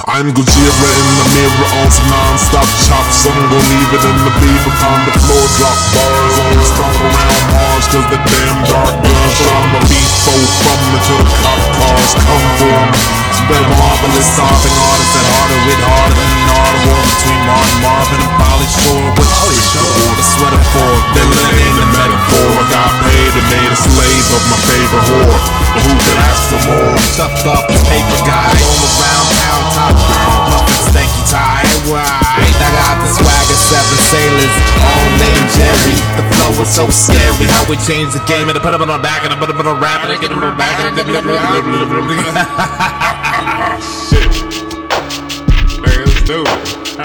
I'm Gojira in the mirror on some non-stop chops. I'm gon' leave it in the beef upon the floor. Drop bars on the stomp around Mars, cause the damn dark guns from the beast foe from until the cop cars come for me. The marvelous solving artists that harder with harder than an art war between Martin Marvin and Polly Shore. Which the sweater for villain in the metaphor. I got paid and made a slave of my favorite whore. But who could ask for more? Stuffed up as paper guy, all around town, top down, puffin' stanky tie. Right, I got the swagger, 7 sailors, all named Jerry. The flow was so scary, how we changed the game and I put it on our back and I put it on our rap and I get it on our back and I get it on our back. Shit. Let's do it.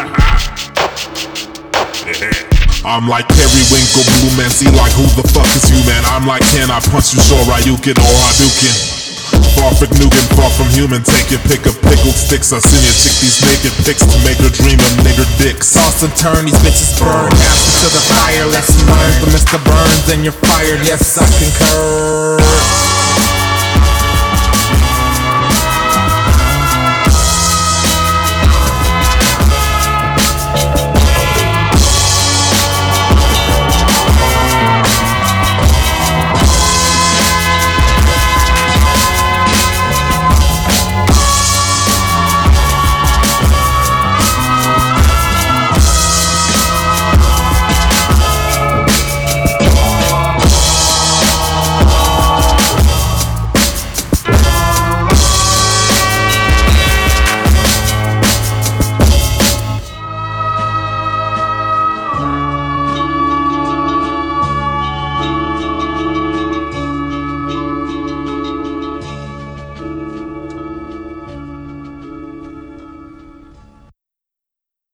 I'm like Periwinkle, Blue Man, see like who the fuck is you, man? I'm like, can I punch you, sure Ryukin or Hadouken? Far from Nugan, far from human, take your pick of pickled sticks. I seen you chick these naked pics to make her dream of nigger dicks. Toss and turn, these bitches burn, after to the fire. Lesson learned from Mr. Burns, and you're fired, yes I concur.